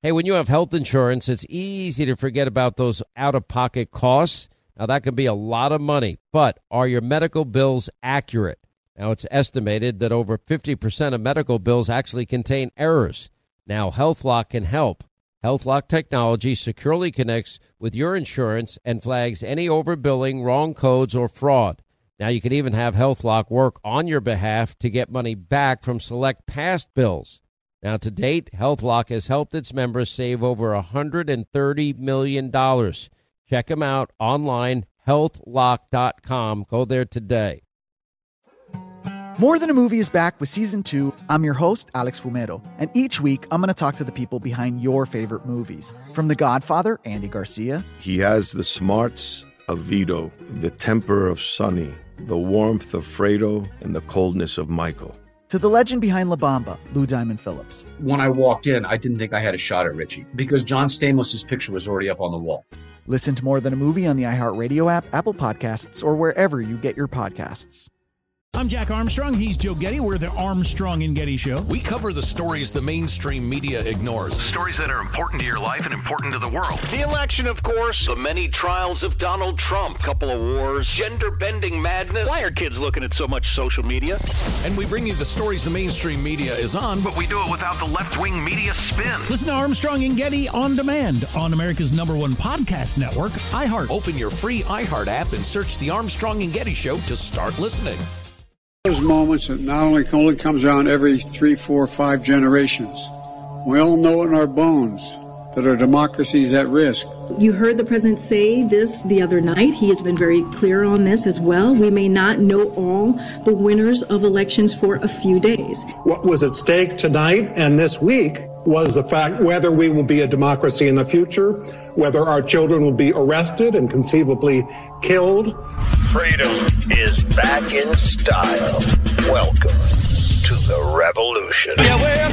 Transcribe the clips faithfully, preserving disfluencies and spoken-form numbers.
Hey, when you have health insurance, it's easy to forget about those out-of-pocket costs. Now, that can be a lot of money, but are your medical bills accurate? Now, it's estimated that over fifty percent of medical bills actually contain errors. Now, HealthLock can help. HealthLock technology securely connects with your insurance and flags any overbilling, wrong codes, or fraud. Now, you can even have HealthLock work on your behalf to get money back from select past bills. Now, to date, HealthLock has helped its members save over one hundred thirty million dollars. Check them out online, health lock dot com. Go there today. More Than a Movie is back with Season two. I'm your host, Alex Fumero, and each week I'm going to talk to the people behind your favorite movies. From The Godfather, Andy Garcia. He has the smarts of Vito, the temper of Sonny, the warmth of Fredo, and the coldness of Michael. To the legend behind La Bamba, Lou Diamond Phillips. When I walked in, I didn't think I had a shot at Richie because John Stamos' picture was already up on the wall. Listen to More Than a Movie on the iHeartRadio app, Apple Podcasts, or wherever you get your podcasts. I'm Jack Armstrong. He's Joe Getty. We're the Armstrong and Getty Show. We cover the stories the mainstream media ignores. Stories that are important to your life and important to the world. The election, of course. The many trials of Donald Trump. Couple of wars. Gender-bending madness. Why are kids looking at so much social media? And we bring you the stories the mainstream media is on, but we do it without the left-wing media spin. Listen to Armstrong and Getty on demand on America's number one podcast network, iHeart. Open your free iHeart app and search The Armstrong and Getty Show to start listening. Those moments that not only only comes around every three, four, five generations. We all know in our bones that our democracy is at risk. You heard the president say this the other night. He has been very clear on this as well. We may not know all the winners of elections for a few days. What was at stake tonight and this week was the fact whether we will be a democracy in the future, whether our children will be arrested and conceivably killed. Freedom is back in style. Welcome to the revolution. Yeah, we're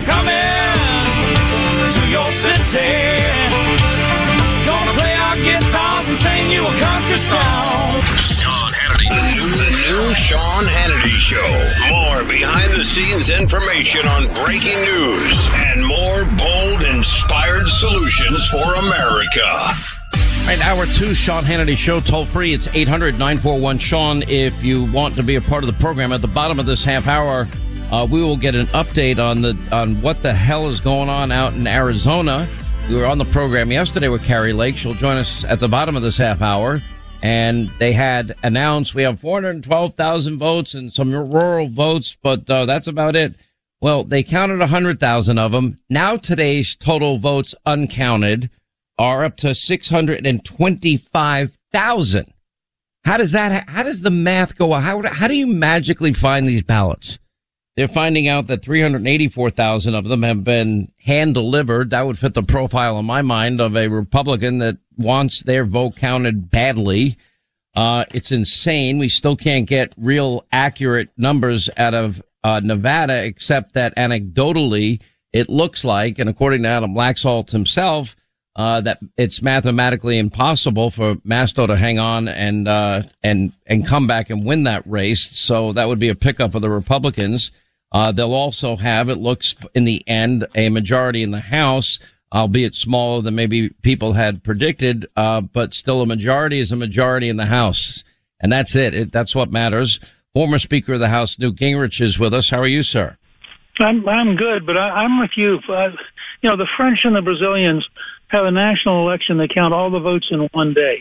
coming to your city. Gonna play our guitars and sing you a country song. Sean Hannity. The new, the new Sean Hannity Show. More behind-the-scenes information on breaking news and more bold, inspired solutions for America. All right, hour two, Sean Hannity Show, toll free. It's eight hundred, nine four one, Sean if you want to be a part of the program. At the bottom of this half hour, uh, we will get an update on the on what the hell is going on out in Arizona. We were on the program yesterday with Carrie Lake. She'll join us at the bottom of this half hour. And they had announced we have four hundred twelve thousand votes and some rural votes, but uh, that's about it. Well, they counted one hundred thousand of them. Now today's total votes uncounted are up to six hundred twenty-five thousand. How does that, how does the math go? How, how do you magically find these ballots? They're finding out that three hundred eighty-four thousand of them have been hand delivered. That would fit the profile in my mind of a Republican that wants their vote counted badly. Uh, it's insane. We still can't get real accurate numbers out of uh, Nevada, except that anecdotally it looks like, and according to Adam Laxalt himself, Uh, that it's mathematically impossible for Masto to hang on and, uh, and, and come back and win that race. So that would be a pickup of the Republicans. Uh, they'll also have, it looks in the end, a majority in the House, albeit smaller than maybe people had predicted. Uh, but still a majority is a majority in the House. And that's it. it that's what matters. Former Speaker of the House, Newt Gingrich, is with us. How are you, sir? I'm, I'm good, but I, I'm with you. Uh, you know, the French and the Brazilians have a national election. They count all the votes in one day.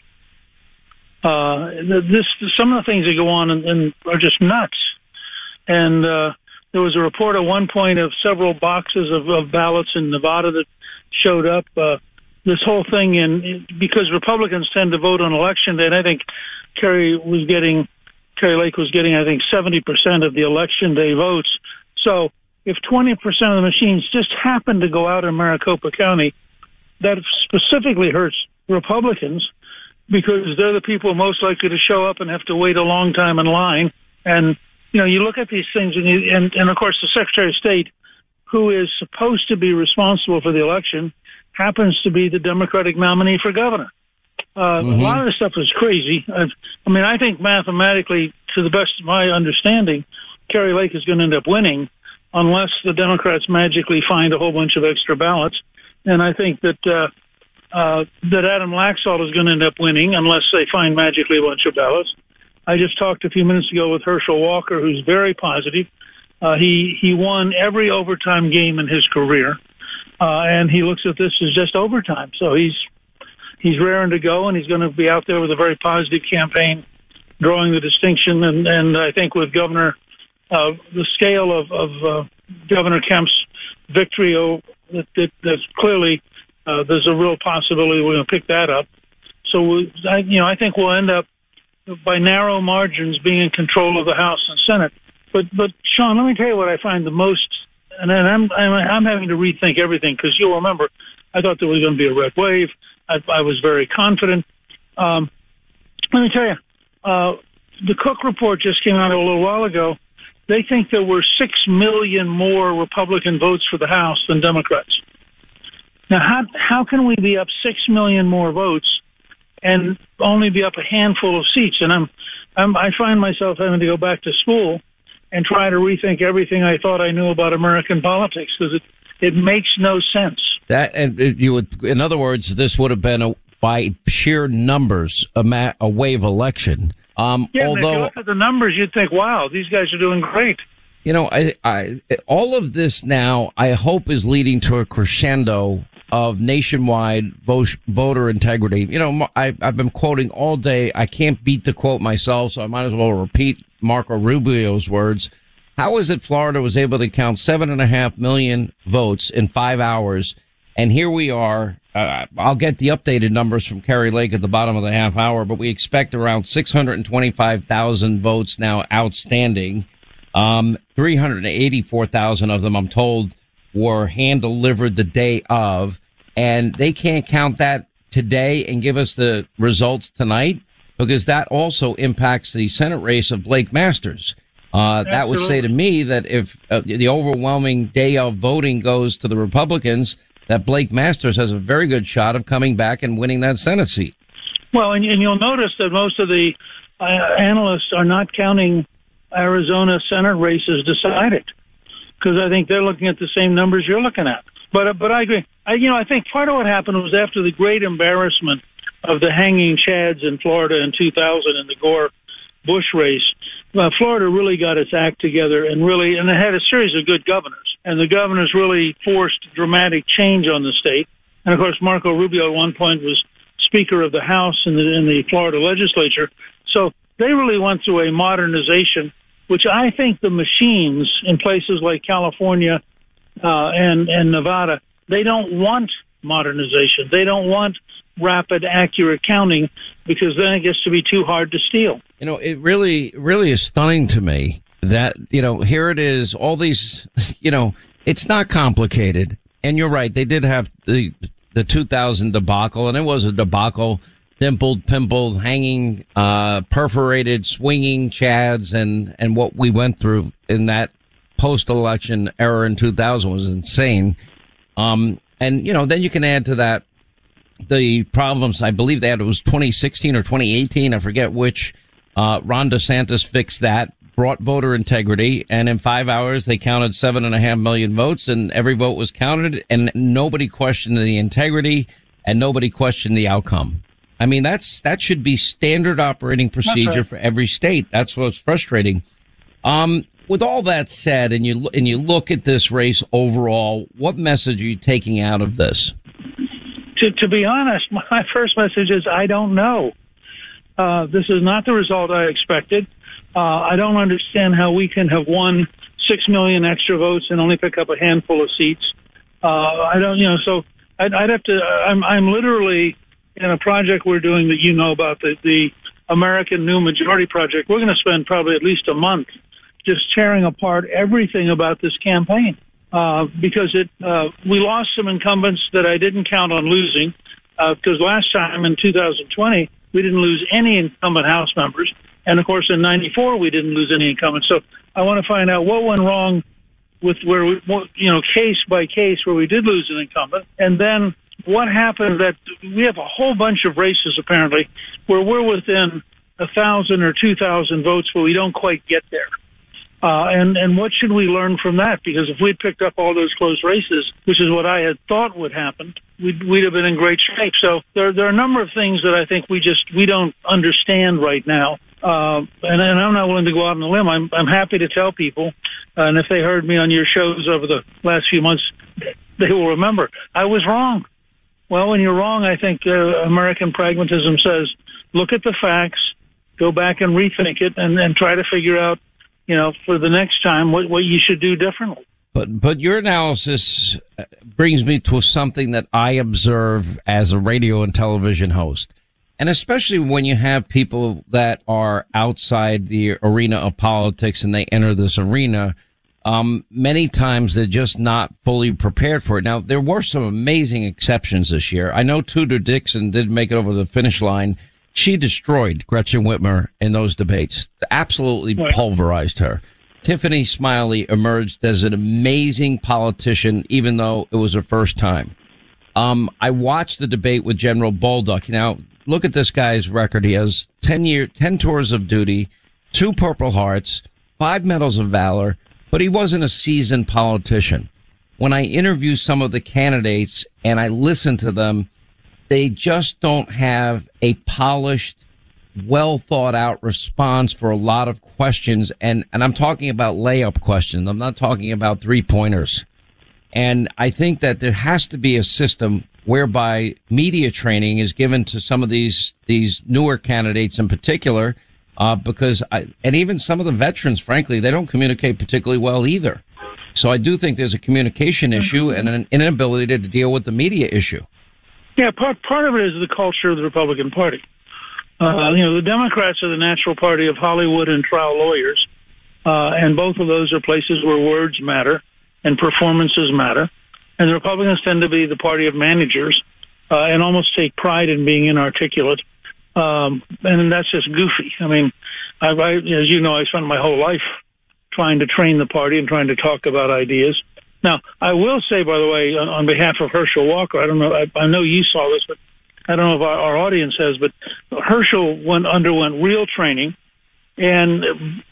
Uh, this, some of the things that go on and, and are just nuts. And, uh, there was a report at one point of several boxes of, of ballots in Nevada that showed up. Uh, this whole thing in, because Republicans tend to vote on election day, and I think Kerry was getting, Kerry Lake was getting, I think, seventy percent of the election day votes. So if twenty percent of the machines just happen to go out in Maricopa County, that specifically hurts Republicans because they're the people most likely to show up and have to wait a long time in line. And, you know, you look at these things and, you, and, and of course, the Secretary of State, who is supposed to be responsible for the election, happens to be the Democratic nominee for governor. Uh, mm-hmm. A lot of this stuff is crazy. I, I mean, I think mathematically, to the best of my understanding, Kerry Lake is going to end up winning unless the Democrats magically find a whole bunch of extra ballots. and I think that uh, uh, that Adam Laxalt is going to end up winning unless they find magically a bunch of ballots. I just talked a few minutes ago with Herschel Walker, who's very positive. Uh, he he won every overtime game in his career, uh, and he looks at this as just overtime. So he's he's raring to go, and he's going to be out there with a very positive campaign, drawing the distinction. And, and I think with Governor, uh, the scale of, of uh, Governor Kemp's victory, oh, that, that, that's clearly uh, there's a real possibility we're going to pick that up. So we, I, you know, I think we'll end up by narrow margins being in control of the House and Senate. But, but Sean, let me tell you what I find the most, and then I'm, I'm, I'm having to rethink everything because you'll remember I thought there was going to be a red wave. I, I was very confident. Um, let me tell you, uh, the Cook report just came out a little while ago. They think there were six million more Republican votes for the House than Democrats. Now, how how can we be up six million more votes and only be up a handful of seats? And I'm, I'm I find myself having to go back to school and try to rethink everything I thought I knew about American politics because it, it makes no sense. That and you would, in other words, this would have been a, by sheer numbers a, ma- a wave election. Um, yeah, although, and if you look at the numbers, you'd think, "Wow, these guys are doing great." You know, I, I, all of this now, I hope, is leading to a crescendo of nationwide vote, voter integrity. You know, I, I've been quoting all day. I can't beat the quote myself, so I might as well repeat Marco Rubio's words. How is it Florida was able to count seven and a half million votes in five hours? And here we are. Uh, I'll get the updated numbers from Kerry Lake at the bottom of the half hour, but we expect around six hundred twenty-five thousand votes now outstanding. Um, three hundred eighty-four thousand of them, I'm told, were hand delivered the day of. And they can't count that today and give us the results tonight because that also impacts the Senate race of Blake Masters. Uh, that would say to me that if uh, the overwhelming day of voting goes to the Republicans, that Blake Masters has a very good shot of coming back and winning that Senate seat. Well, and, and you'll notice that most of the uh, analysts are not counting Arizona Senate races decided because I think they're looking at the same numbers you're looking at. But uh, but I agree. I, you know, I think part of what happened was after the great embarrassment of the hanging chads in Florida in two thousand in the Gore-Bush race, uh, Florida really got its act together and really, and it had a series of good governors. And the governors really forced dramatic change on the state. And, of course, Marco Rubio at one point was Speaker of the House in the, in the Florida legislature. So they really went through a modernization, which I think the machines in places like California uh, and, and Nevada, they don't want modernization. They don't want rapid, accurate counting because then it gets to be too hard to steal. You know, it really, really is stunning to me that, you know, here it is, all these, you know, it's not complicated. And you're right, they did have the the two thousand debacle, and it was a debacle, dimpled, pimpled, hanging, uh, perforated, swinging chads, and, and what we went through in that post-election era in two thousand was insane. Um, and, you know, then you can add to that the problems, I believe they had, it was twenty sixteen or twenty eighteen, I forget which, uh, Ron DeSantis fixed that, brought voter integrity, and in five hours they counted seven and a half million votes, and every vote was counted, and nobody questioned the integrity, and nobody questioned the outcome. I mean, that's that should be standard operating procedure right for every state. That's what's frustrating. Um, with all that said, and you and you look at this race overall, what message are you taking out of this? To, to be honest, my first message is I don't know. Uh, this is not the result I expected. Uh, I don't understand how we can have won six million extra votes and only pick up a handful of seats. Uh, I don't, you know, so I'd, I'd have to, I'm, I'm literally in a project we're doing that you know about, the, the American New Majority Project. We're going to spend probably at least a month just tearing apart everything about this campaign. Uh, because it, uh, we lost some incumbents that I didn't count on losing, uh, because last time in two thousand twenty, we didn't lose any incumbent House members. And of course, in ninety-four, we didn't lose any incumbents. So I want to find out what went wrong with where we, you know, case by case where we did lose an incumbent. And then what happened that we have a whole bunch of races apparently where we're within a thousand or two thousand votes, but we don't quite get there. Uh, and, and what should we learn from that? Because if we'd picked up all those close races, which is what I had thought would happen, we'd, we'd have been in great shape. So there, there are a number of things that I think we just, we don't understand right now. Uh, and, and I'm not willing to go out on a limb. I'm, I'm happy to tell people, uh, and if they heard me on your shows over the last few months, they will remember I was wrong. Well, when you're wrong, I think uh, American pragmatism says, look at the facts, go back and rethink it, and then try to figure out, you know, for the next time, what, what you should do differently. But but your analysis brings me to something that I observe as a radio and television host. And especially when you have people that are outside the arena of politics and they enter this arena, um, many times they're just not fully prepared for it. Now, there were some amazing exceptions this year. I know Tudor Dixon did make it over the finish line. She destroyed Gretchen Whitmer in those debates, absolutely pulverized her. Tiffany Smiley emerged as an amazing politician, even though it was her first time. Um, I watched the debate with General Bolduc. Now, look at this guy's record. He has ten year, ten tours of duty, two Purple Hearts, five Medals of Valor, but he wasn't a seasoned politician. When I interview some of the candidates and I listen to them, they just don't have a polished, well thought out response for a lot of questions. And, and I'm talking about layup questions. I'm not talking about three pointers. And I think that there has to be a system whereby media training is given to some of these, these newer candidates in particular, uh, because I, and even some of the veterans, frankly, they don't communicate particularly well either. So I do think there's a communication issue and an inability to deal with the media issue. Yeah, part part of it is the culture of the Republican Party. Uh, you know, the Democrats are the natural party of Hollywood and trial lawyers, uh, and both of those are places where words matter and performances matter. And the Republicans tend to be the party of managers uh, and almost take pride in being inarticulate. Um, and that's just goofy. I mean, I, I, as you know, I spent my whole life trying to train the party and trying to talk about ideas. Now, I will say, by the way, on, on behalf of Herschel Walker, I don't know, I, I know you saw this, but I don't know if our, our audience has, but Herschel went, underwent real training, and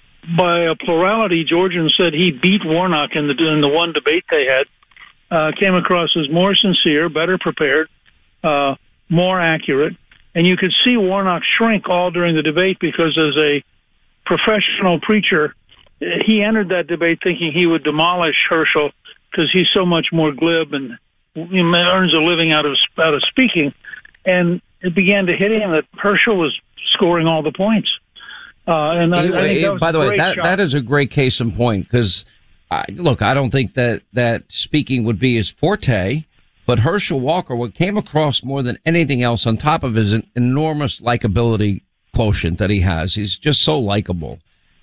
by a plurality, Georgians said he beat Warnock in the, in the one debate they had, uh, came across as more sincere, better prepared, uh, more accurate, and you could see Warnock shrink all during the debate because as a professional preacher, he entered that debate thinking he would demolish Herschel because he's so much more glib and he earns a living out of out of speaking. And it began to hit him that Herschel was scoring all the points. Uh, and I, I think that was by the way, that shot. that is a great case in point because, look, I don't think that, that speaking would be his forte, but Herschel Walker, what came across more than anything else on top of his enormous likability quotient that he has, he's just so likable.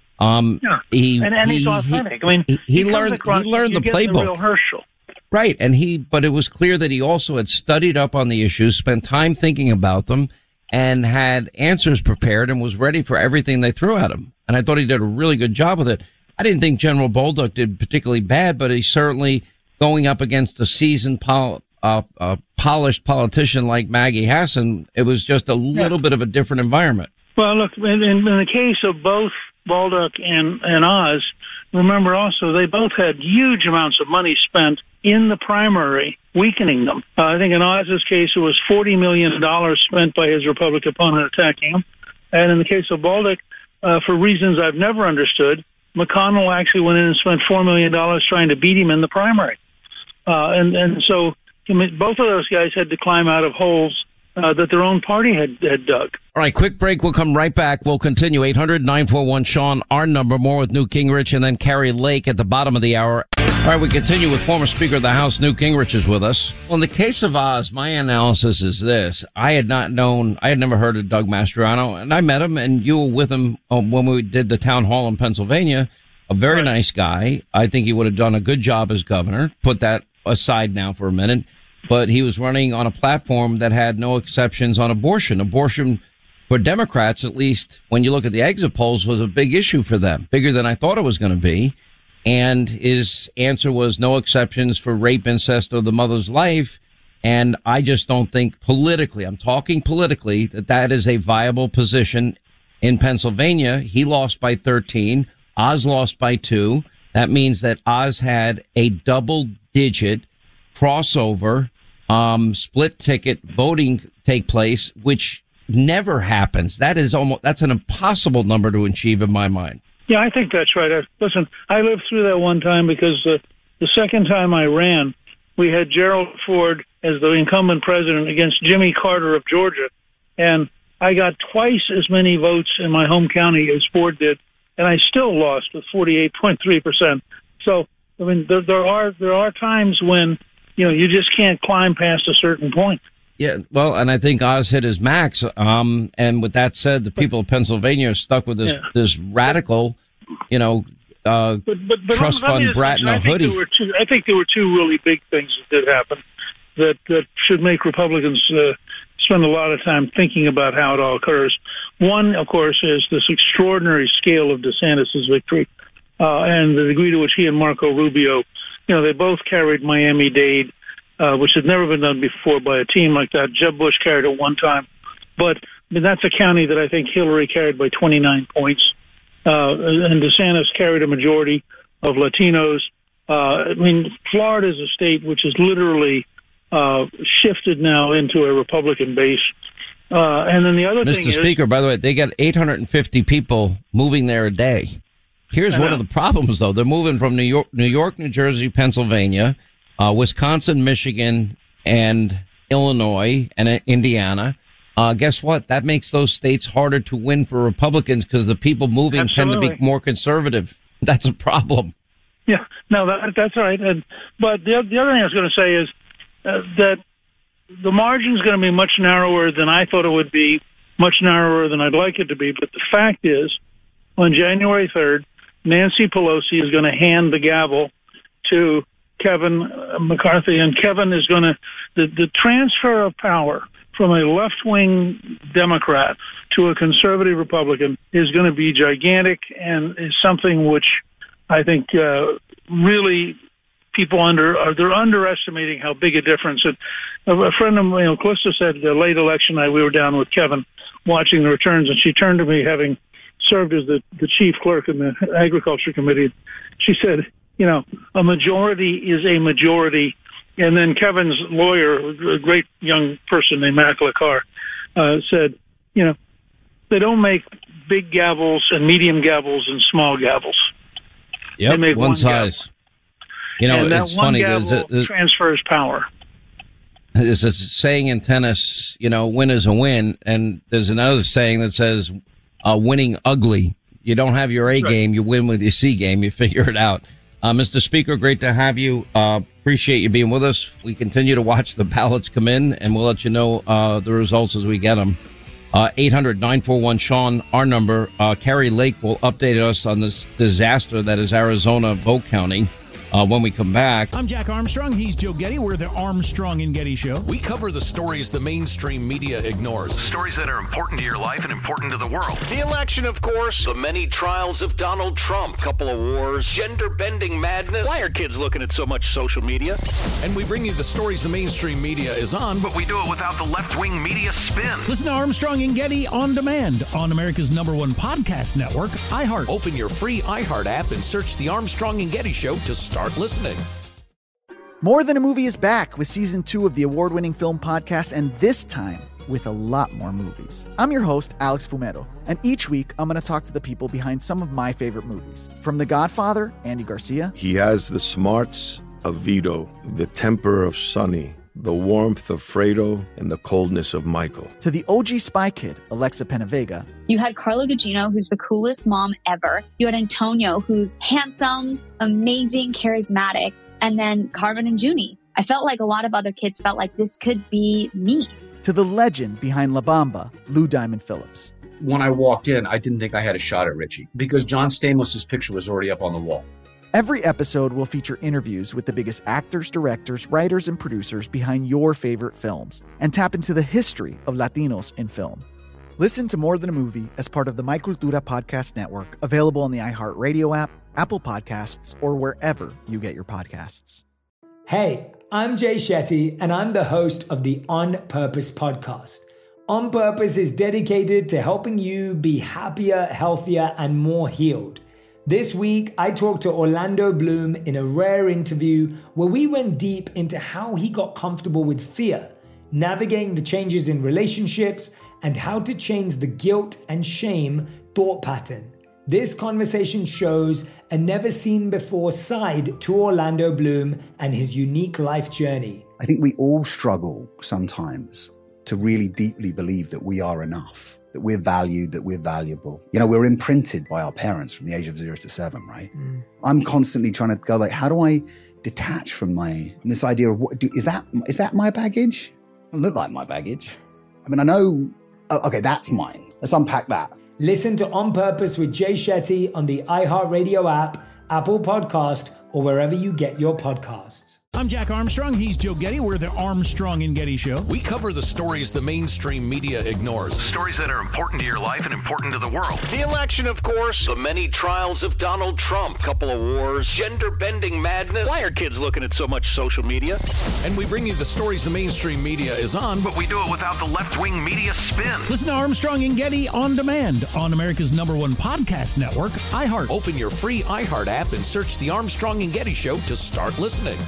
Um, yeah. he, and, and he, he's authentic. He, I mean, he, he, he learned, across, he learned the playbook. The real Herschel. Right. And he, but it was clear that he also had studied up on the issues, spent time thinking about them, and had answers prepared and was ready for everything they threw at him. And I thought he did a really good job with it. I didn't think General Bolduc did particularly bad, but he's certainly going up against a seasoned, pol- uh, uh, polished politician like Maggie Hassan. It was just a little yeah. bit of a different environment. Well, look, in, in the case of both Bolduc and, and Oz, remember also they both had huge amounts of money spent in the primary, weakening them. Uh, I think in Oz's case, it was forty million dollars spent by his Republican opponent attacking him. And in the case of Bolduc, uh, for reasons I've never understood, McConnell actually went in and spent four million dollars trying to beat him in the primary. Uh, and, and so I mean, both of those guys had to climb out of holes Uh, that their own party had, had dug. All right, quick break. We'll come right back. We'll continue. eight hundred nine four one Sean, our number. More with Newt Gingrich and then Carrie Lake at the bottom of the hour. All right, we continue with former Speaker of the House, Newt Gingrich is with us. Well, in the case of Oz, my analysis is this. I had not known, I had never heard of Doug Mastriano, and I met him, and you were with him um, when we did the town hall in Pennsylvania. A very right. nice guy. I think he would have done a good job as governor. Put that aside now for a minute. But he was running on a platform that had no exceptions on abortion. Abortion, for Democrats, at least when you look at the exit polls, was a big issue for them, bigger than I thought it was going to be. And his answer was no exceptions for rape, incest, or the mother's life. And I just don't think politically, I'm talking politically, that that is a viable position in Pennsylvania. He lost by thirteen. Oz lost by two. That means that Oz had a double-digit crossover, um, split ticket voting take place, which never happens. That is almost that's an impossible number to achieve in my mind. Yeah, I think that's right. I, listen, I lived through that one time because uh, the second time I ran, we had Gerald Ford as the incumbent president against Jimmy Carter of Georgia, and I got twice as many votes in my home county as Ford did, and I still lost with forty-eight point three percent. So, I mean, there, there are there are times when, you know, you just can't climb past a certain point. Yeah, well, and I think Oz hit his max. Um, and with that said, the people of Pennsylvania are stuck with this Yeah. this radical, you know, uh, But, but, but trust let me fund just brat in mention, a I think hoodie. there were two, I think there were two really big things that did happen that, that should make Republicans uh, spend a lot of time thinking about how it all occurs. One, of course, is this extraordinary scale of DeSantis' victory uh, and the degree to which he and Marco Rubio, you know, they both carried Miami-Dade, uh, which had never been done before by a team like that. Jeb Bush carried it one time. But I mean, that's a county that I think Hillary carried by twenty-nine points. Uh, and DeSantis carried a majority of Latinos. Uh, I mean, Florida is a state which is literally uh, shifted now into a Republican base. Uh, and then the other thing Mister is... Speaker, by the way, they got eight hundred fifty people moving there a day. Here's I one know. of the problems, though. They're moving from New York, New York, New Jersey, Pennsylvania, uh, Wisconsin, Michigan, and Illinois, and uh, Indiana. Uh, guess what? That makes those states harder to win for Republicans because the people moving tend to be Absolutely. more conservative. That's a problem. Yeah, no, that, that's right. And, but the, the other thing I was going to say is uh, that the margin is going to be much narrower than I thought it would be, much narrower than I'd like it to be. But the fact is, on January third, Nancy Pelosi is going to hand the gavel to Kevin uh, McCarthy, and Kevin is going to, the, the transfer of power from a left-wing Democrat to a conservative Republican is going to be gigantic and is something which I think uh, really people under are they're underestimating how big a difference. And a, a friend of mine, you know, Calista said the late election night we were down with Kevin watching the returns, and she turned to me, having served as the, the chief clerk in the Agriculture Committee. She said, you know, a majority is a majority. And then Kevin's lawyer, a great young person named Mackla Carr, uh, said, you know, they don't make big gavels and medium gavels and small gavels. Yep, They make one, one size. You know, and that it's one funny. gavel There's a, there's, transfers power. there's a saying in tennis, you know, win is a win. And there's another saying that says, uh, winning ugly. You don't have your A Right. game, you win with your C game. You figure it out. Uh, Mister Speaker, great to have you. Uh, appreciate you being with us. We continue to watch the ballots come in, and we'll let you know uh, the results as we get them. Uh, eight hundred nine four one Sean, our number. Uh, Carrie Lake will update us on this disaster that is Arizona vote counting uh, when we come back. I'm Jack Armstrong. He's Joe Getty. We're the Armstrong and Getty Show. We cover the stories the mainstream media ignores. Stories that are important to your life and important to the world. The election, of course. The many trials of Donald Trump. Couple of wars. Gender-bending madness. Why are kids looking at so much social media? And we bring you the stories the mainstream media is on, but we do it without the left-wing media spin. Listen to Armstrong and Getty on demand on America's number one podcast network, iHeart. Open your free iHeart app and search The Armstrong and Getty Show to start listening. More Than a Movie is back with season two of the award-winning film podcast, and this time with a lot more movies. I'm your host, Alex Fumero, and each week I'm going to talk to the people behind some of my favorite movies. From The Godfather, Andy Garcia. He has the smarts of Vito, the temper of Sonny, the warmth of Fredo, and the coldness of Michael. To the O G Spy Kid, Alexa Penavega. You had Carla Gugino, who's the coolest mom ever. You had Antonio, who's handsome, amazing, charismatic. And then Carvin and Junie. I felt like a lot of other kids felt like this could be me. To the legend behind La Bamba, Lou Diamond Phillips. When I walked in, I didn't think I had a shot at Richie because John Stamos' picture was already up on the wall. Every episode will feature interviews with the biggest actors, directors, writers, and producers behind your favorite films, and tap into the history of Latinos in film. Listen to More Than a Movie as part of the My Cultura Podcast Network, available on the iHeartRadio app, Apple Podcasts, or wherever you get your podcasts. Hey, I'm Jay Shetty, and I'm the host of the On Purpose podcast. On Purpose is dedicated to helping you be happier, healthier, and more healed. This week, I talked to Orlando Bloom in a rare interview where we went deep into how he got comfortable with fear, navigating the changes in relationships, and how to change the guilt and shame thought pattern. This conversation shows a never-seen-before side to Orlando Bloom and his unique life journey. I think we all struggle sometimes to really deeply believe that we are enough, that we're valued, that we're valuable. You know, we're imprinted by our parents from the age of zero to seven, right? Mm. I'm constantly trying to go like, how do I detach from my, from this idea of what, do, is that, is that my baggage? It doesn't look like my baggage. I mean, I know, oh, okay, that's mine. Let's unpack that. Listen to On Purpose with Jay Shetty on the iHeartRadio app, Apple Podcast, or wherever you get your podcasts. I'm Jack Armstrong. He's Joe Getty. We're the Armstrong and Getty Show. We cover the stories the mainstream media ignores. Stories that are important to your life and important to the world. The election, of course. The many trials of Donald Trump. Couple of wars. Gender-bending madness. Why are kids looking at so much social media? And we bring you the stories the mainstream media is on, but we do it without the left-wing media spin. Listen to Armstrong and Getty on demand on America's number one podcast network, iHeart. Open your free iHeart app and search The Armstrong and Getty Show to start listening.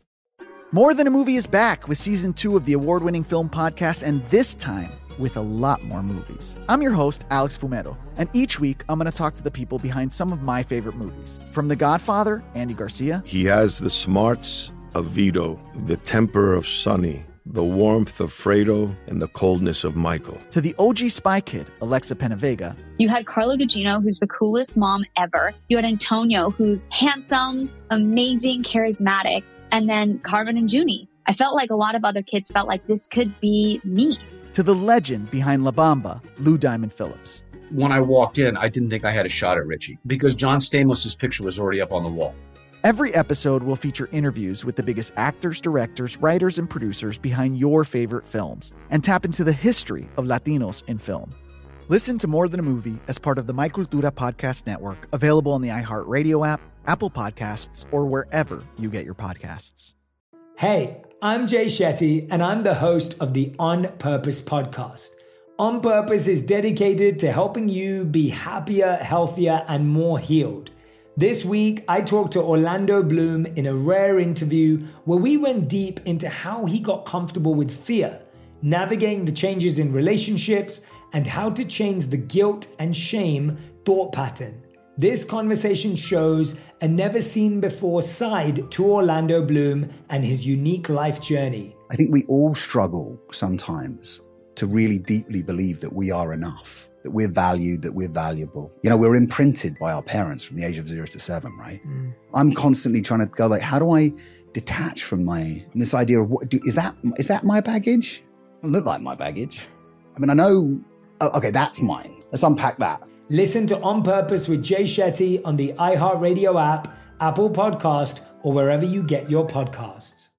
More Than a Movie is back with season two of the award-winning film podcast, and this time with a lot more movies. I'm your host, Alex Fumero, and each week I'm going to talk to the people behind some of my favorite movies. From The Godfather, Andy Garcia. He has the smarts of Vito, the temper of Sonny, the warmth of Fredo, and the coldness of Michael. To the O G Spy Kid, Alexa Penavega. You had Carla Gugino, who's the coolest mom ever. You had Antonio, who's handsome, amazing, charismatic. And then Carvin and Junie. I felt like a lot of other kids felt like this could be me. To the legend behind La Bamba, Lou Diamond Phillips. When I walked in, I didn't think I had a shot at Richie because John Stamos' picture was already up on the wall. Every episode will feature interviews with the biggest actors, directors, writers, and producers behind your favorite films and tap into the history of Latinos in film. Listen to More Than a Movie as part of the My Cultura Podcast Network, available on the iHeartRadio app, Apple Podcasts, or wherever you get your podcasts. Hey, I'm Jay Shetty, and I'm the host of the On Purpose podcast. On Purpose is dedicated to helping you be happier, healthier, and more healed. This week, I talked to Orlando Bloom in a rare interview where we went deep into how he got comfortable with fear, navigating the changes in relationships, and how to change the guilt and shame thought pattern. This conversation shows a never-seen-before side to Orlando Bloom and his unique life journey. I think we all struggle sometimes to really deeply believe that we are enough, that we're valued, that we're valuable. You know, we're imprinted by our parents from the age of zero to seven, right? Mm. I'm constantly trying to go like, how do I detach from my, from this idea of what, do, is that, is that my baggage? It doesn't look like my baggage. I mean, I know, oh, okay, that's mine. Let's unpack that. Listen to On Purpose with Jay Shetty on the iHeartRadio app, Apple Podcast, or wherever you get your podcasts.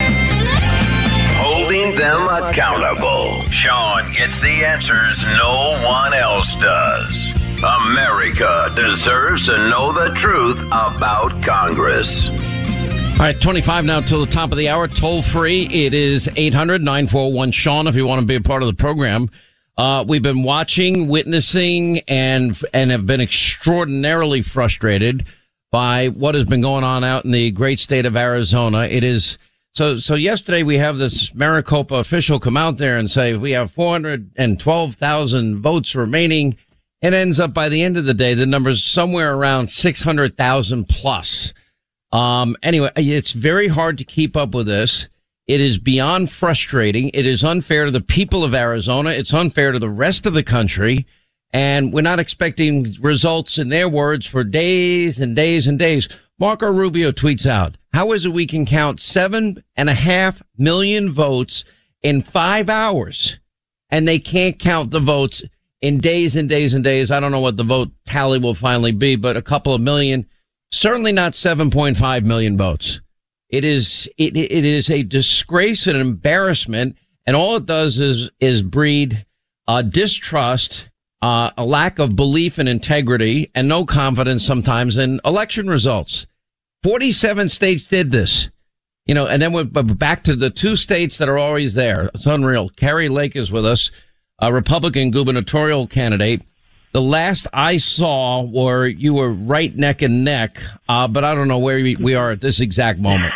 Holding them accountable. Sean gets the answers no one else does. America deserves to know the truth about Congress. All right, twenty-five now till the top of the hour. Toll free. It is eight hundred nine four one Sean if you want to be a part of the program. Uh, we've been watching, witnessing, and and have been extraordinarily frustrated by what has been going on out in the great state of Arizona. It is so. So yesterday we have this Maricopa official come out there and say we have four hundred twelve thousand votes remaining. It ends up by the end of the day the number's somewhere around six hundred thousand plus. Um. Anyway, it's very hard to keep up with this. It is beyond frustrating. It is unfair to the people of Arizona. It's unfair to the rest of the country. And we're not expecting results, in their words, for days and days and days. Marco Rubio tweets out, how is it we can count seven and a half million votes in five hours and they can't count the votes in days and days and days? I don't know what the vote tally will finally be, but a couple of million, certainly not seven point five million votes. It is, it, it is a disgrace and an embarrassment. And all it does is, is breed, uh, distrust, uh, a lack of belief and integrity and no confidence sometimes in election results. forty-seven states did this, you know, and then we're back to the two states that are always there. It's unreal. Kari Lake is with us, a Republican gubernatorial candidate. The last I saw were you were right neck and neck, uh, but I don't know where we are at this exact moment.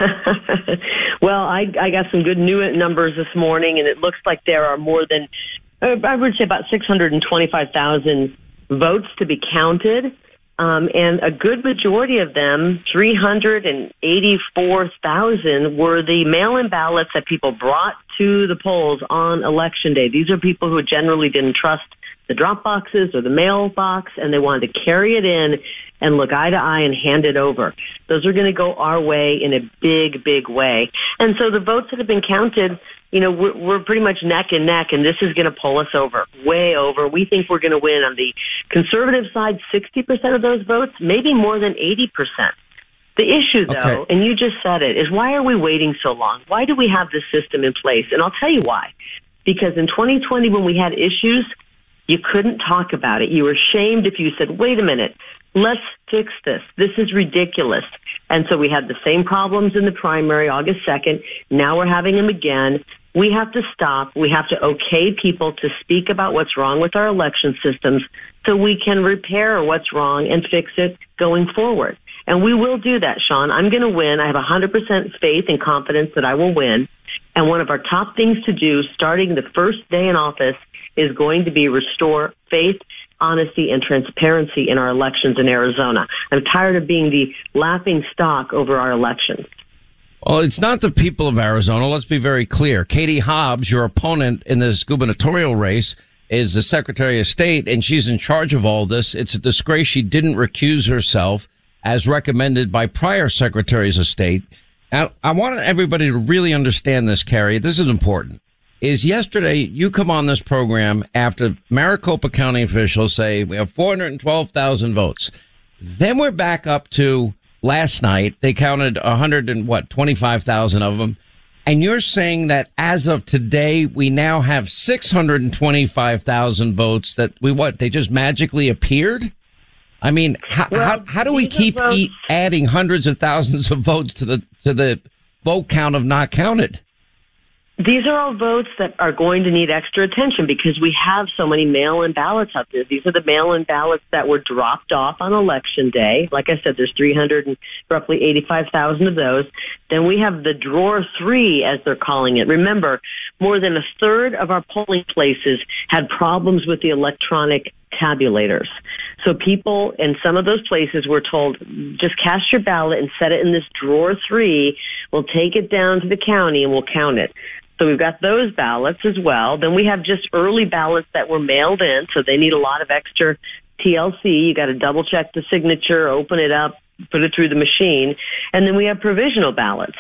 Well, I, I got some good new numbers this morning, and it looks like there are more than, uh, I would say about six hundred twenty-five thousand votes to be counted. Um, and a good majority of them, three hundred eighty-four thousand, were the mail-in ballots that people brought to the polls on Election Day. These are people who generally didn't trust the drop boxes or the mailbox, and they wanted to carry it in and look eye to eye and hand it over. Those are going to go our way in a big, big way. And so the votes that have been counted, you know, we're, we're pretty much neck and neck, and this is going to pull us over, way over. We think we're going to win on the conservative side, sixty percent of those votes, maybe more than eighty percent. The issue, though, Okay. and you just said it, is why are we waiting so long? Why do we have this system in place? And I'll tell you why. Because in twenty twenty, when we had issues, you couldn't talk about it. You were shamed if you said, wait a minute, let's fix this. This is ridiculous. And so we had the same problems in the primary August second. Now we're having them again. We have to stop. We have to okay people to speak about what's wrong with our election systems so we can repair what's wrong and fix it going forward. And we will do that, Sean. I'm going to win. I have one hundred percent faith and confidence that I will win. And one of our top things to do starting the first day in office is going to be restore faith, honesty, and transparency in our elections in Arizona. I'm tired of being the laughing stock over our elections. Well, it's not the people of Arizona. Let's be very clear. Katie Hobbs, your opponent in this gubernatorial race, is the Secretary of State, and she's in charge of all this. It's a disgrace she didn't recuse herself as recommended by prior Secretaries of State. Now, I want everybody to really understand this, Carrie. This is important. Is yesterday you come on this program after Maricopa County officials say we have four hundred twelve thousand votes. Then we're back up to last night. They counted one hundred and what, twenty-five thousand of them. And you're saying that as of today, we now have six hundred twenty-five thousand votes that we what? They just magically appeared? I mean, how, Well, how, how do we these are keep votes- e- adding hundreds of thousands of votes to the, to the vote count of not counted? These are all votes that are going to need extra attention because we have so many mail-in ballots out there. These are the mail-in ballots that were dropped off on Election Day. Like I said, there's three hundred and roughly eighty-five thousand of those. Then we have the drawer three, as they're calling it. Remember, more than a third of our polling places had problems with the electronic tabulators. So people in some of those places were told, just cast your ballot and set it in this drawer three. We'll take it down to the county and we'll count it. So we've got those ballots as well. Then we have just early ballots that were mailed in, so they need a lot of extra T L C. You got to double check the signature, open it up, put it through the machine. And then we have provisional ballots.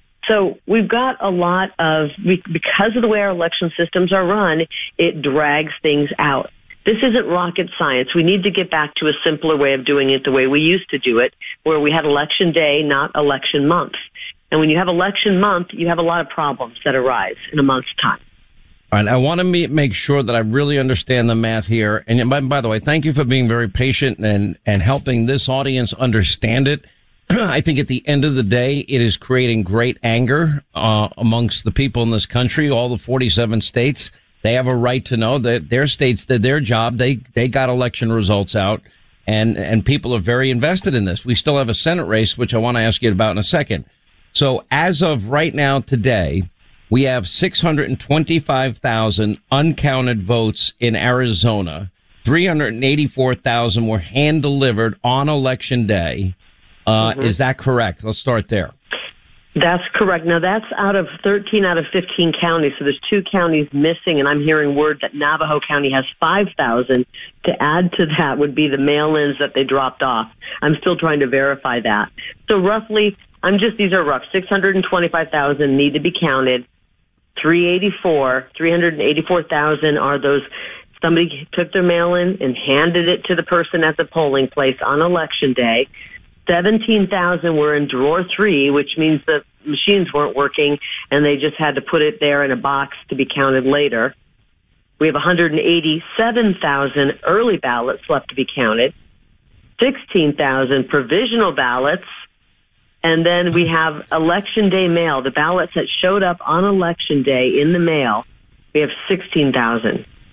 So we've got a lot of, because of the way our election systems are run, it drags things out. This isn't rocket science. We need to get back to a simpler way of doing it the way we used to do it, where we had election day, not election month. And when you have election month, you have a lot of problems that arise in a month's time. All right, I want to me- make sure that I really understand the math here. And by, by the way, thank you for being very patient and, and helping this audience understand it. I think at the end of the day, it is creating great anger uh, amongst the people in this country, all the forty-seven states. They have a right to know that their states did their job. They they got election results out, and and people are very invested in this. We still have a Senate race, which I want to ask you about in a second. So as of right now today, we have six hundred twenty-five thousand uncounted votes in Arizona. three hundred eighty-four thousand were hand delivered on election day. Uh, Mm-hmm. Is that correct? Let's start there. That's correct. Now, that's out of thirteen out of fifteen counties, so there's two counties missing, and I'm hearing word that Navajo County has five thousand. To add to that would be the mail-ins that they dropped off. I'm still trying to verify that. So roughly, I'm just, these are rough, six hundred twenty-five thousand need to be counted. three eighty-four, three hundred eighty-four thousand are those, somebody took their mail-in and handed it to the person at the polling place on Election Day. seventeen thousand were in drawer three, which means the machines weren't working and they just had to put it there in a box to be counted later. We have one hundred eighty-seven thousand early ballots left to be counted, sixteen thousand provisional ballots, and then we have Election Day mail, the ballots that showed up on Election Day in the mail. We have sixteen thousand.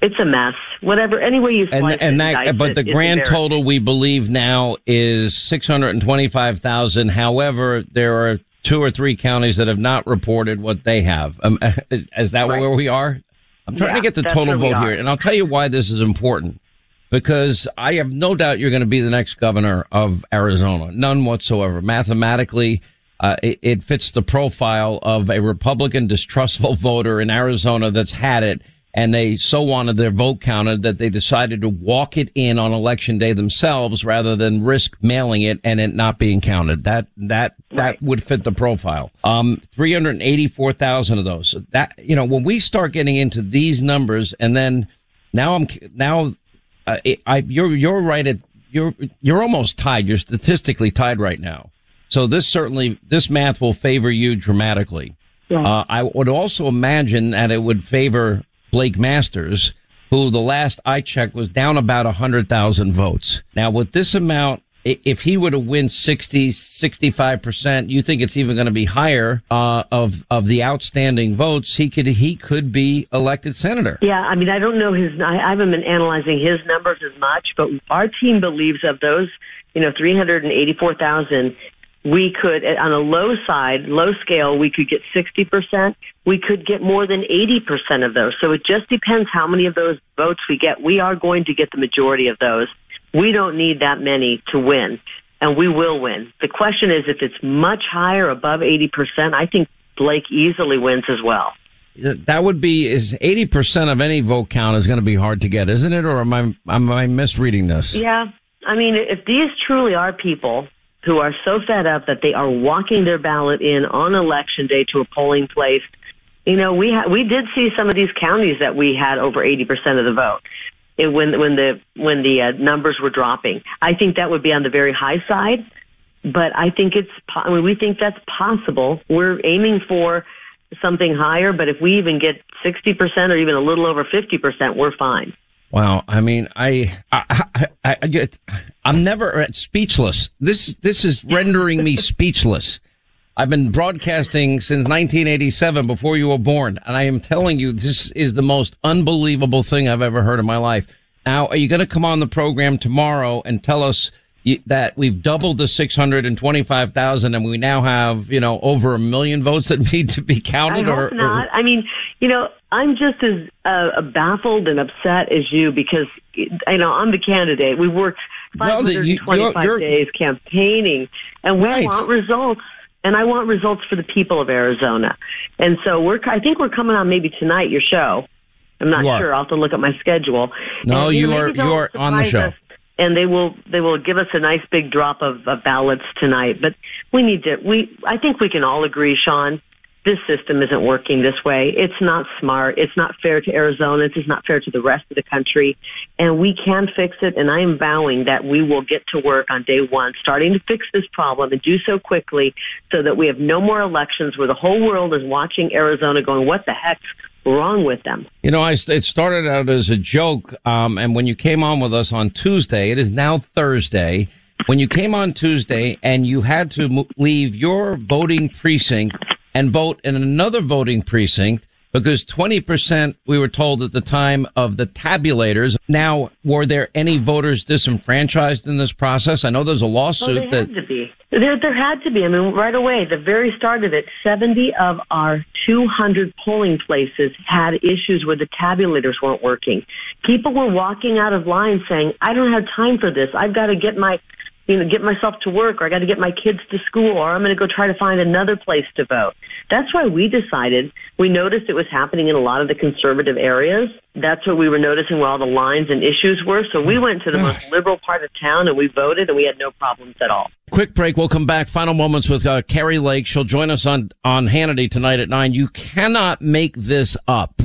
It's a mess. Whatever, any way you slice and, it and and that, dice but it, the it's grand embarrassing. total we believe now is six hundred twenty-five thousand. However, there are two or three counties that have not reported what they have. Um, is, is that Right. where we are? I'm trying Yeah, to get the that's total where we vote are. here, and I'll tell you why this is important. Because I have no doubt you're going to be the next governor of Arizona. None whatsoever. Mathematically, uh, it, it fits the profile of a Republican distrustful voter in Arizona that's had it. And they so wanted their vote counted that they decided to walk it in on election day themselves rather than risk mailing it and it not being counted. That, that, that would fit the profile. Um, three hundred eighty-four thousand of those. That, you know, when we start getting into these numbers and then now I'm, now, uh, I, you're, you're right at, you're, you're almost tied. You're statistically tied right now. So this certainly, this math will favor you dramatically. Yeah. Uh, I would also imagine that it would favor Blake Masters, who the last I checked was down about one hundred thousand votes. Now, with this amount, i- if he were to win sixty, sixty-five percent, you think it's even going to be higher uh, of of the outstanding votes, he could he could be elected senator. Yeah, I mean, I don't know his, I I haven't been analyzing his numbers as much, but our team believes of those, you know, three hundred eighty-four thousand, we could, on a low side, low scale, we could get sixty percent. We could get more than eighty percent of those. So it just depends how many of those votes we get. We are going to get the majority of those. We don't need that many to win, and we will win. The question is if it's much higher, above eighty percent, I think Blake easily wins as well. That would be, is eighty percent of any vote count is going to be hard to get, isn't it? Or am I, am I misreading this? Yeah. I mean, if these truly are people who are so fed up that they are walking their ballot in on election day to a polling place, you know, we ha- we did see some of these counties that we had over eighty percent of the vote it, when when the when the uh, numbers were dropping. I think that would be on the very high side, but I think it's po- I mean, we think that's possible. We're aiming for something higher, but if we even get sixty percent or even a little over fifty percent, we're fine. Wow. I mean, I, I, I, I, I get, I'm never speechless. This, this is rendering me speechless. I've been broadcasting since nineteen eighty-seven, before you were born. And I am telling you, this is the most unbelievable thing I've ever heard in my life. Now, are you going to come on the program tomorrow and tell us y- that we've doubled the six hundred twenty-five thousand and we now have, you know, over a million votes that need to be counted? I hope or, not. or I mean, you know, I'm just as uh, baffled and upset as you because, you know, I'm the candidate. We worked five hundred twenty-five No, you're- you're- days campaigning, and we Right. want results. And I want results for the people of Arizona. And so we're, I think we're coming on maybe tonight, your show. I'm not You are. sure. I'll have to look at my schedule. No, And, you know, are- maybe you they'll are on the surprise show. us, and they will, they will give us a nice big drop of, of ballots tonight. But we need to, we, I think we can all agree, Sean, this system isn't working this way. It's not smart. It's not fair to Arizona. It's not fair to the rest of the country. And we can fix it. And I am vowing that we will get to work on day one, starting to fix this problem and do so quickly so that we have no more elections where the whole world is watching Arizona going, what the heck's wrong with them? You know, I, it started out as a joke, um, and when you came on with us on Tuesday, it is now Thursday. When you came on Tuesday and you had to mo- leave your voting precinct and vote in another voting precinct because twenty percent, we were told at the time, of the tabulators. Now, were there any voters disenfranchised in this process? I know there's a Oh, lawsuit there that... had to be. There, there had to be. I mean, right away, the very start of it, seventy of our two hundred polling places had issues where the tabulators weren't working. People were walking out of line saying, I don't have time for this. I've got to get my, you know, get myself to work, or I got to get my kids to school, or I'm going to go try to find another place to vote. That's why we decided, we noticed it was happening in a lot of the conservative areas. That's what we were noticing where all the lines and issues were. So we went to the most liberal part of town and we voted, and we had no problems at all. Quick break. We'll come back. Final moments with uh, Carrie Lake. She'll join us on, on Hannity tonight at nine. You cannot make this up.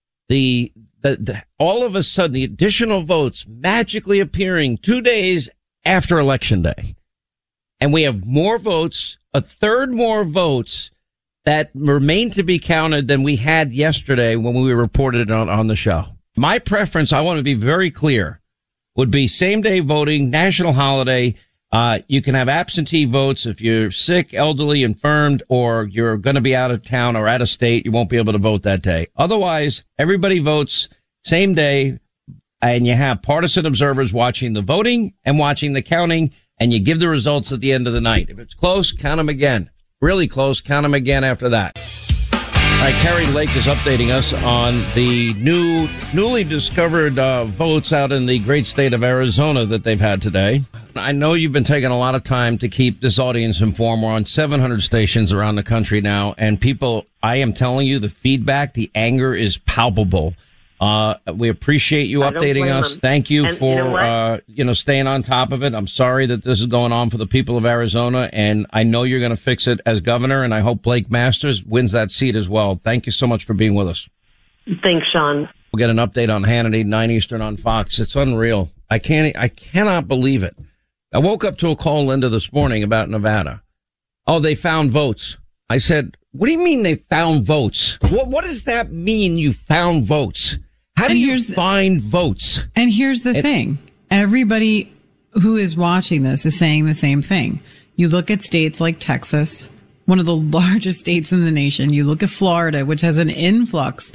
The, the, the, all of a sudden, the additional votes magically appearing two days after Election Day. And we have more votes, a third more votes that remain to be counted than we had yesterday when we reported it on, on the show. My preference, I want to be very clear, would be same day voting, national holiday. Uh, you can have absentee votes if you're sick, elderly, infirmed, or you're going to be out of town or out of state. You won't be able to vote that day. Otherwise, everybody votes same day, and you have partisan observers watching the voting and watching the counting, and you give the results at the end of the night. If it's close, count them again. Really close, count them again after that. All right, Carrie Lake is updating us on the new, newly discovered uh, votes out in the great state of Arizona that they've had today. I know you've been taking a lot of time to keep this audience informed. We're on seven hundred stations around the country now, and people, I am telling you, the feedback, the anger is palpable. Uh, we appreciate you updating us. Them. Thank you and for, you know, uh, you know, staying on top of it. I'm sorry that this is going on for the people of Arizona, and I know you're going to fix it as governor, and I hope Blake Masters wins that seat as well. Thank you so much for being with us. Thanks, Sean. We'll get an update on Hannity, nine Eastern on Fox. It's unreal. I can't, I cannot believe it. I woke up to a call, Linda, this morning about Nevada. Oh, they found votes. I said, what do you mean they found votes? What, what does that mean, you found votes? How do you find votes? And here's the thing. Everybody who is watching this is saying the same thing. You look at states like Texas, one of the largest states in the nation. You look at Florida, which has an influx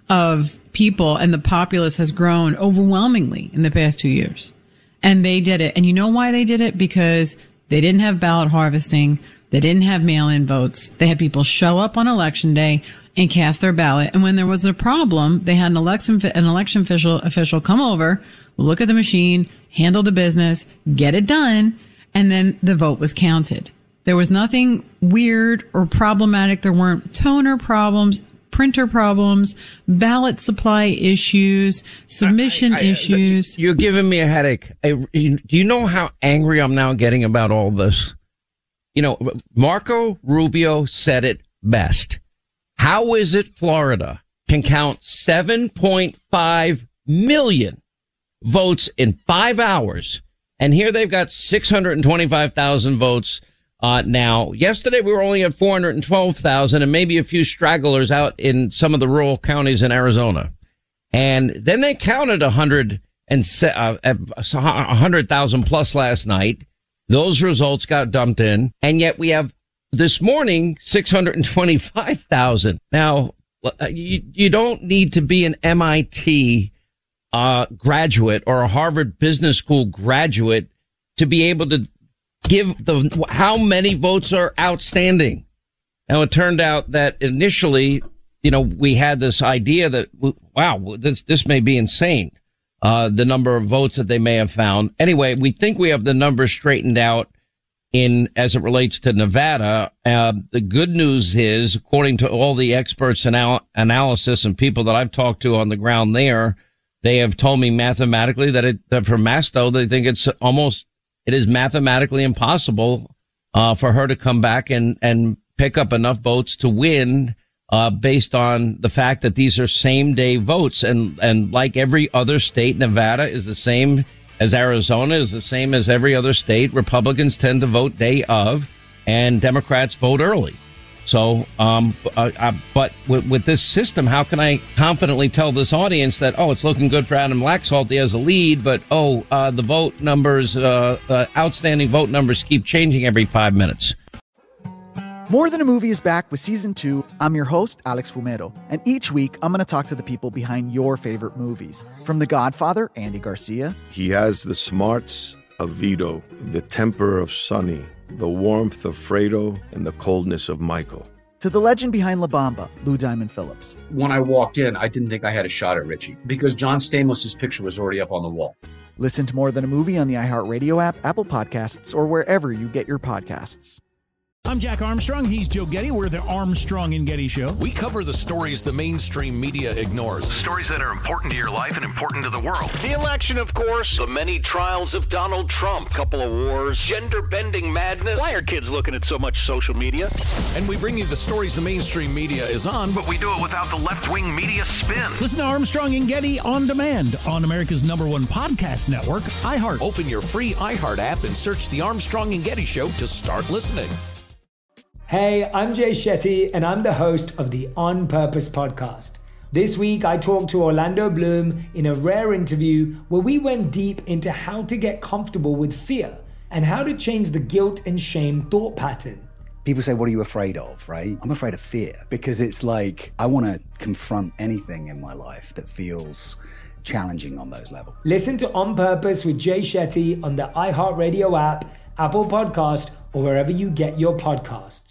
of people, and the populace has grown overwhelmingly in the past two years. And they did it. And you know why they did it? Because they didn't have ballot harvesting. They didn't have mail-in votes. They had people show up on election day and cast their ballot. And when there was a problem, they had an election, an election official, official come over, look at the machine, handle the business, get it done, and then the vote was counted. There was nothing weird or problematic. There weren't toner problems, printer problems, ballot supply issues, submission I, I, issues. You're giving me a headache. I, do you know how angry I'm now getting about all this? You know, Marco Rubio said it best. How is it Florida can count seven point five million votes in five hours? And here they've got six hundred twenty-five thousand votes uh, now. Yesterday, we were only at four hundred twelve thousand and maybe a few stragglers out in some of the rural counties in Arizona. And then they counted one hundred thousand plus last night. Those results got dumped in. And yet we have this morning, six hundred twenty-five thousand. Now, you, you don't need to be an M I T uh, graduate or a Harvard Business School graduate to be able to give the how many votes are outstanding. Now, it turned out that initially, you know, we had this idea that, wow, this this may be insane, uh, the number of votes that they may have found. Anyway, we think we have the numbers straightened out. In as it relates to Nevada, uh, the good news is, according to all the experts and anal- analysis and people that I've talked to on the ground there, they have told me mathematically that, it, that for Masto, they think it's almost, it is mathematically impossible uh, for her to come back and, and pick up enough votes to win uh, based on the fact that these are same day votes. And, and like every other state, Nevada is the same as Arizona, is the same as every other state. Republicans tend to vote day of, and Democrats vote early. So, um, uh, uh, but with, with this system, how can I confidently tell this audience that, oh, it's looking good for Adam Laxalt, he has a lead, but, oh, uh, the vote numbers, uh, uh, outstanding vote numbers keep changing every five minutes. More Than a Movie is back with season two. I'm your host, Alex Fumero, and each week I'm going to talk to the people behind your favorite movies. From The Godfather, Andy Garcia. He has the smarts of Vito, the temper of Sonny, the warmth of Fredo, and the coldness of Michael. To the legend behind La Bamba, Lou Diamond Phillips. When I walked in, I didn't think I had a shot at Richie because John Stamos' picture was already up on the wall. Listen to More Than a Movie on the iHeartRadio app, Apple Podcasts, or wherever you get your podcasts. I'm Jack Armstrong. He's Joe Getty. We're the Armstrong and Getty Show. We cover the stories the mainstream media ignores. Stories that are important to your life and important to the world. The election, of course. The many trials of Donald Trump. Couple of wars. Gender-bending madness. Why are kids looking at so much social media? And we bring you the stories the mainstream media is on, but we do it without the left-wing media spin. Listen to Armstrong and Getty on demand on America's number one podcast network, iHeart. Open your free iHeart app and search the Armstrong and Getty Show to start listening. Hey, I'm Jay Shetty, and I'm the host of the On Purpose podcast. This week, I talked to Orlando Bloom in a rare interview where we went deep into how to get comfortable with fear and how to change the guilt and shame thought pattern. People say, what are you afraid of, right? I'm afraid of fear because it's like I want to confront anything in my life that feels challenging on those levels. Listen to On Purpose with Jay Shetty on the iHeartRadio app, Apple Podcast, or wherever you get your podcasts.